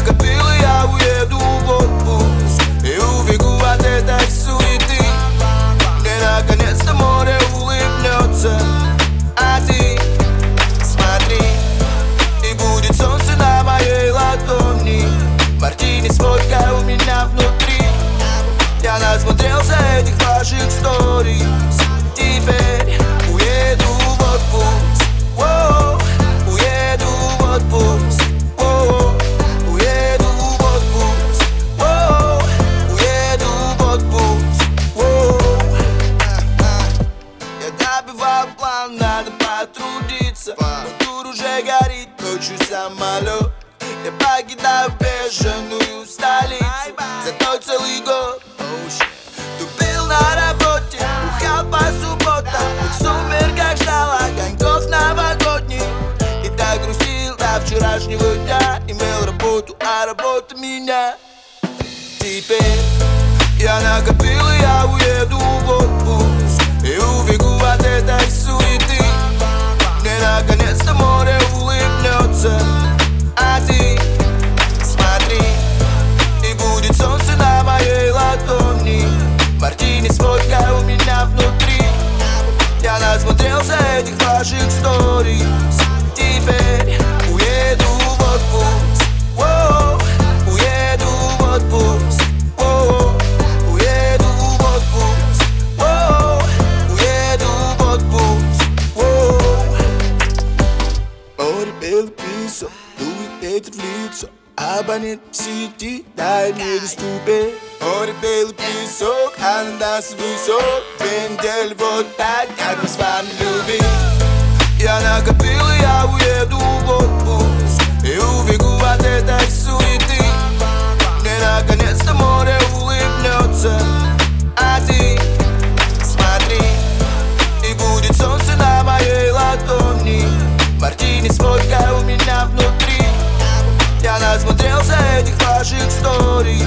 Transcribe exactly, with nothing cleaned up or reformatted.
накопил, и я уеду в отпуск и убегу от этой суеты. Мне наконец-то море улыбнется, а ты смотри, и будет солнце на моей ладони. Мартини с водкой у меня внутри. Я насмотрелся этих ваших сторис. Теперь уеду в отпуск, воу, уеду в отпуск, воу, уеду в отпуск, воу, уеду в отпуск, воу. Я добивал план, надо потрудиться. Мой тур уже горит, ночью самолет. Я покидаю бешеную столицу, зато целый год тупил на работе, бухал по субботам, в сумерках ждал огоньков новогодних. И так грустил до вчерашнего дня. Имел работу, а работа меня. Теперь я накопил, и я уеду в отпуск и убегу от этой суеты. Мне наконец-то море улыбнется, а ты смотри, и будет солнце на моей ладони. Мартини с водкой у меня внутри. Я насмотрелся этих ваших сторис. Теперь уеду в отпуск, воу, уеду в отпуск, воу, уеду в отпуск, воу, уеду в отпуск, воу. Море, белый песок, дует ветер в лицо. Абонент в сети, дай мне доступен. Море, белый песок, а на нас высок. Две недели вот так, как мы с вами любим. Я накопил, и я уеду в отпуск и убегу от этой суеты. Мне наконец-то море улыбнется, а ты смотри, и будет солнце на моей ладони. Мартини с водкой у меня внутри. Я насмотрелся этих ваших сторис.